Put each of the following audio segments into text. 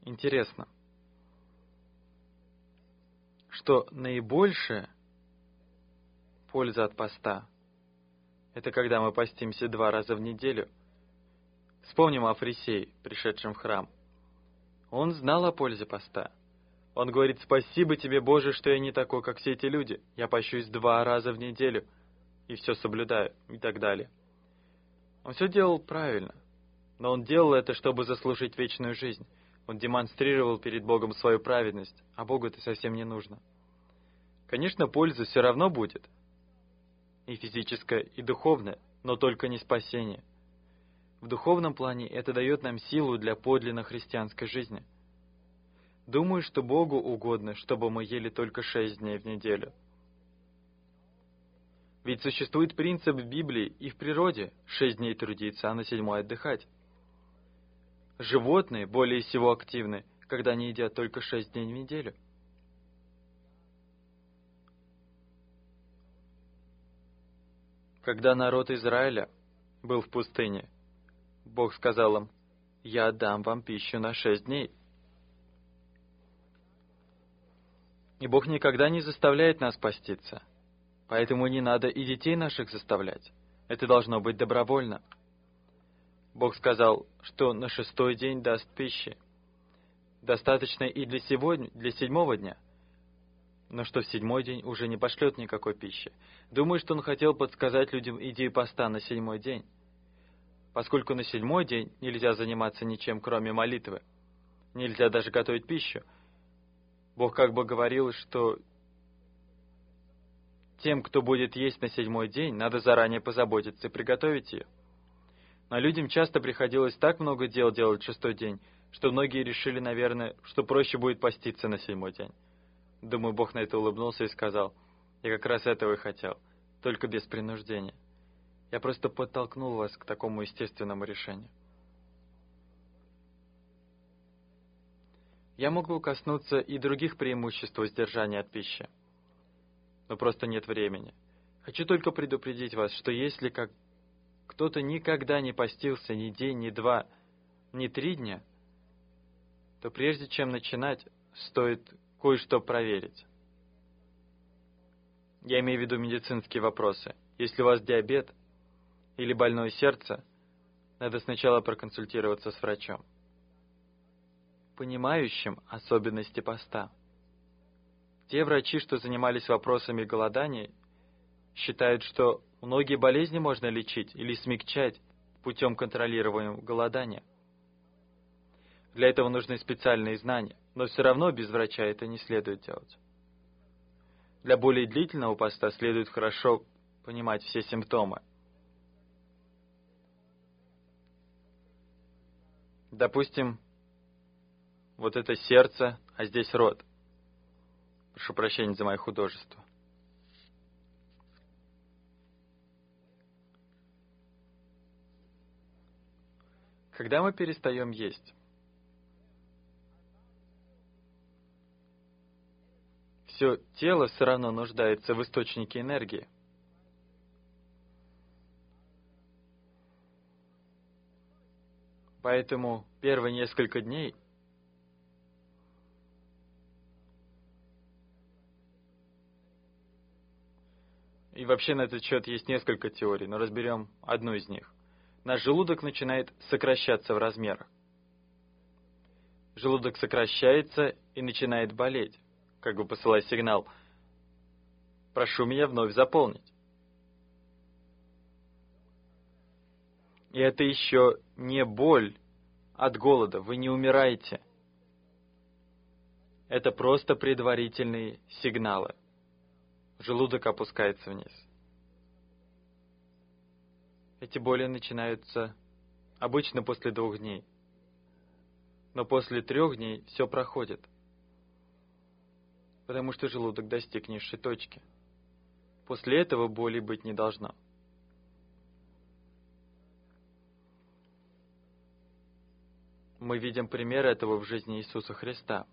интересно, что наибольшая польза от поста — это когда мы постимся 2 раза в неделю. Вспомним о фарисее, пришедшем в храм. Он знал о пользе поста. Он говорит: «Спасибо тебе, Боже, что я не такой, как все эти люди. Я пощусь 2 раза в неделю и все соблюдаю», и так далее. Он все делал правильно, но он делал это, чтобы заслужить вечную жизнь. Он демонстрировал перед Богом свою праведность, а Богу это совсем не нужно. Конечно, польза все равно будет, и физическая, и духовная, но только не спасение. В духовном плане это дает нам силу для подлинно христианской жизни. Думаю, что Богу угодно, чтобы мы ели только 6 дней в неделю. Ведь существует принцип в Библии и в природе: 6 дней трудиться, а на 7-й отдыхать. Животные более всего активны, когда они едят только 6 дней в неделю. Когда народ Израиля был в пустыне, Бог сказал им: «Я дам вам пищу на 6 дней». И Бог никогда не заставляет нас поститься, поэтому не надо и детей наших заставлять. Это должно быть добровольно. Бог сказал, что на 6-й день даст пищи. Достаточно и для 7-го дня, но что в 7-й день уже не пошлет никакой пищи. Думаю, что Он хотел подсказать людям идею поста на 7-й день, поскольку на 7-й день нельзя заниматься ничем, кроме молитвы. Нельзя даже готовить пищу. Бог как бы говорил, что тем, кто будет есть на 7-й день, надо заранее позаботиться и приготовить ее. Но людям часто приходилось так много дел делать в 6-й день, что многие решили, наверное, что проще будет поститься на 7-й день. Думаю, Бог на это улыбнулся и сказал: «Я как раз этого и хотел, только без принуждения. Я просто подтолкнул вас к такому естественному решению». Я могу коснуться и других преимуществ воздержания от пищи, но просто нет времени. Хочу только предупредить вас, что если кто-то никогда не постился ни день, ни 2, ни 3 дня, то прежде чем начинать, стоит кое-что проверить. Я имею в виду медицинские вопросы. Если у вас диабет или больное сердце, надо сначала проконсультироваться с врачом, понимающим особенности поста. Те врачи, что занимались вопросами голодания, считают, что многие болезни можно лечить или смягчать путем контролируемого голодания. Для этого нужны специальные знания, но все равно без врача это не следует делать. Для более длительного поста следует хорошо понимать все симптомы. Допустим, вот это сердце, а здесь рот. Прошу прощения за мое художество. Когда мы перестаем есть, все тело все равно нуждается в источнике энергии. Поэтому первые несколько дней и вообще на этот счет есть несколько теорий, но разберем одну из них. Наш желудок начинает сокращаться в размерах. Желудок сокращается и начинает болеть, как бы посылая сигнал: «Прошу меня вновь заполнить». И это еще не боль от голода, вы не умираете. Это просто предварительные сигналы. Желудок опускается вниз. Эти боли начинаются обычно после 2 дней. Но после 3 дней все проходит, потому что желудок достиг низшей точки. После этого боли быть не должно. Мы видим пример этого в жизни Иисуса Христа.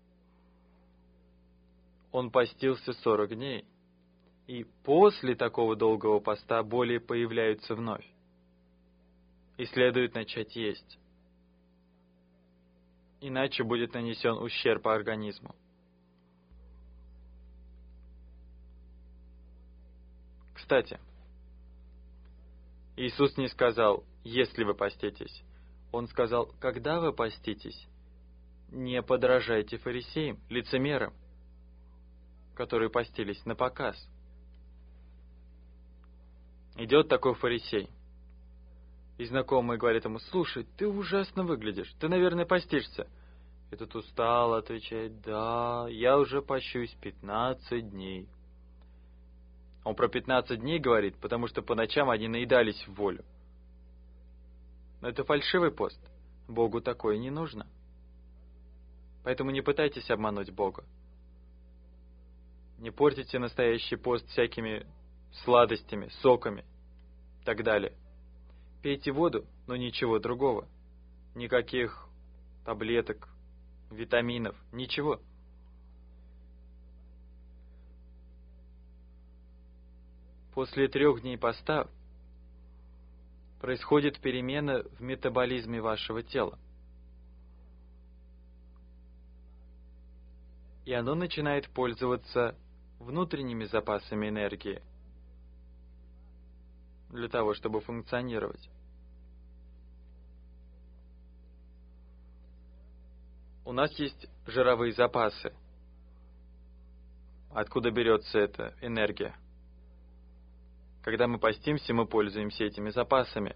Он постился 40 дней, и после такого долгого поста боли появляются вновь, и следует начать есть. иначе будет нанесен ущерб организму. Кстати, Иисус не сказал «если вы поститесь». Он сказал «когда вы поститесь». Не подражайте фарисеям, лицемерам, которые постились на показ. Идет такой фарисей, и знакомый говорит ему: «Слушай, ты ужасно выглядишь, ты, наверное, постишься». И тут устало отвечает: «Да, я уже пощусь 15 дней». Он про 15 дней говорит, потому что по ночам они наедались в волю. Но это фальшивый пост. Богу такое не нужно. Поэтому не пытайтесь обмануть Бога. Не портите настоящий пост всякими сладостями, соками и так далее. Пейте воду, но ничего другого. Никаких таблеток, витаминов, ничего. После 3 дней поста происходит перемена в метаболизме вашего тела. И оно начинает пользоваться внутренними запасами энергии для того, чтобы функционировать. У нас есть жировые запасы. Откуда берется эта энергия? Когда мы постимся, мы пользуемся этими запасами.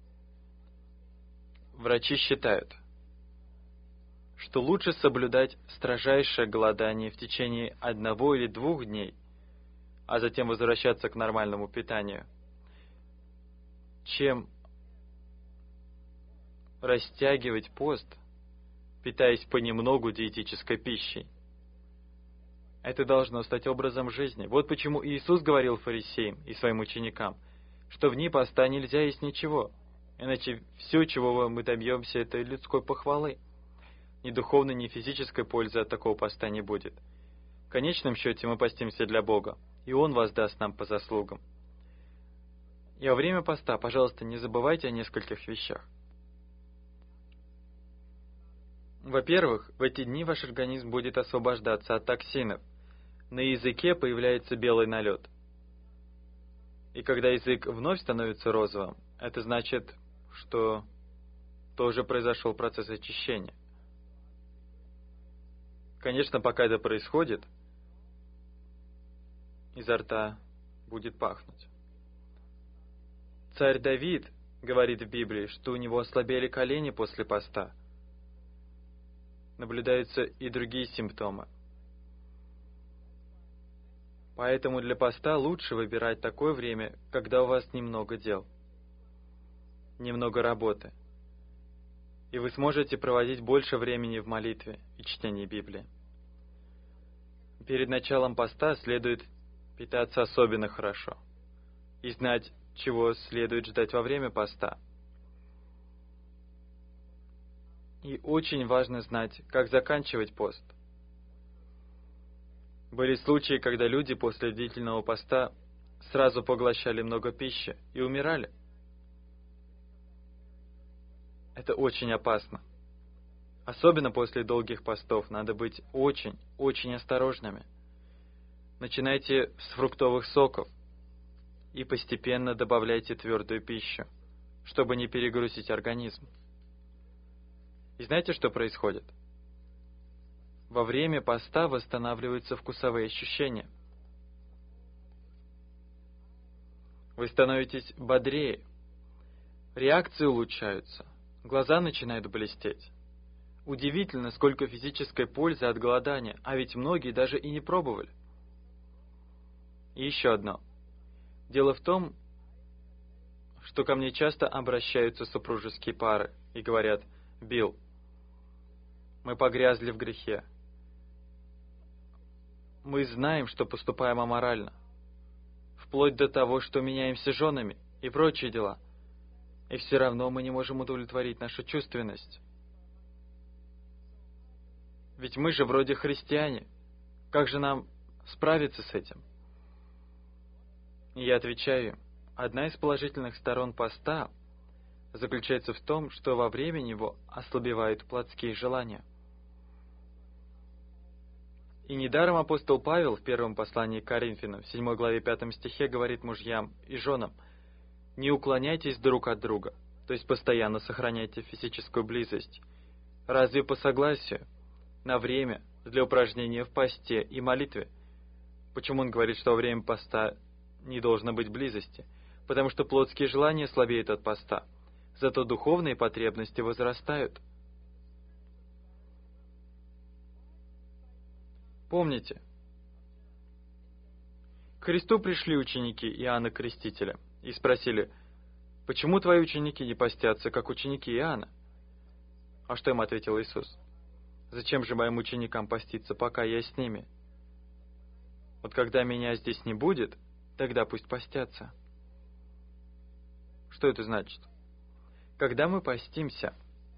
Врачи считают, что лучше соблюдать строжайшее голодание в течение 1 или 2 дней, а затем возвращаться к нормальному питанию, чем растягивать пост, питаясь понемногу диетической пищей. Это должно стать образом жизни. Вот почему Иисус говорил фарисеям и своим ученикам, что в дни поста нельзя есть ничего, иначе все, чего мы добьемся, это людской похвалы. Ни духовной, ни физической пользы от такого поста не будет. В конечном счете мы постимся для Бога, и Он воздаст нам по заслугам. И во время поста, пожалуйста, не забывайте о нескольких вещах. Во-первых, в эти дни ваш организм будет освобождаться от токсинов. На языке появляется белый налет. И когда язык вновь становится розовым, это значит, что тоже произошел процесс очищения. Конечно, пока это происходит, изо рта будет пахнуть. Царь Давид говорит в Библии, что у него ослабели колени после поста. Наблюдаются и другие симптомы. Поэтому для поста лучше выбирать такое время, когда у вас немного дел, немного работы, и вы сможете проводить больше времени в молитве и чтении Библии. Перед началом поста следует питаться особенно хорошо и знать, чего следует ждать во время поста. И очень важно знать, как заканчивать пост. Были случаи, когда люди после длительного поста сразу поглощали много пищи и умирали. Это очень опасно. Особенно после долгих постов надо быть очень, очень осторожными. Начинайте с фруктовых соков и постепенно добавляйте твердую пищу, чтобы не перегрузить организм. И знаете, что происходит? Во время поста восстанавливаются вкусовые ощущения. Вы становитесь бодрее, реакции улучшаются, глаза начинают блестеть. Удивительно, сколько физической пользы от голодания, а ведь многие даже и не пробовали. И еще одно. Дело в том, что ко мне часто обращаются супружеские пары и говорят: «Билл, мы погрязли в грехе. Мы знаем, что поступаем аморально, вплоть до того, что меняемся женами и прочие дела, и все равно мы не можем удовлетворить нашу чувственность. Ведь мы же вроде христиане. Как же нам справиться с этим?» И я отвечаю: одна из положительных сторон поста заключается в том, что во время него ослабевают плотские желания. И недаром апостол Павел в первом послании к Коринфянам, в 7 главе 5 стихе, говорит мужьям и женам: «Не уклоняйтесь друг от друга», то есть постоянно сохраняйте физическую близость. Разве по согласию? На время, для упражнения в посте и молитве. Почему он говорит, что во время поста не должно быть близости? Потому что плотские желания слабеют от поста, зато духовные потребности возрастают. Помните, к Христу пришли ученики Иоанна Крестителя и спросили: «Почему твои ученики не постятся, как ученики Иоанна?» А что им ответил Иисус? «Зачем же моим ученикам поститься, пока я с ними? Вот когда меня здесь не будет, тогда пусть постятся». Что это значит? Когда мы постимся,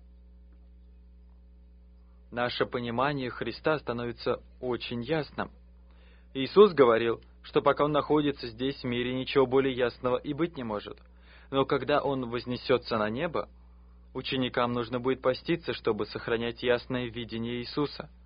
наше понимание Христа становится очень ясным. Иисус говорил, что пока Он находится здесь в мире, ничего более ясного и быть не может. Но когда Он вознесется на небо, ученикам нужно будет поститься, чтобы сохранять ясное видение Иисуса.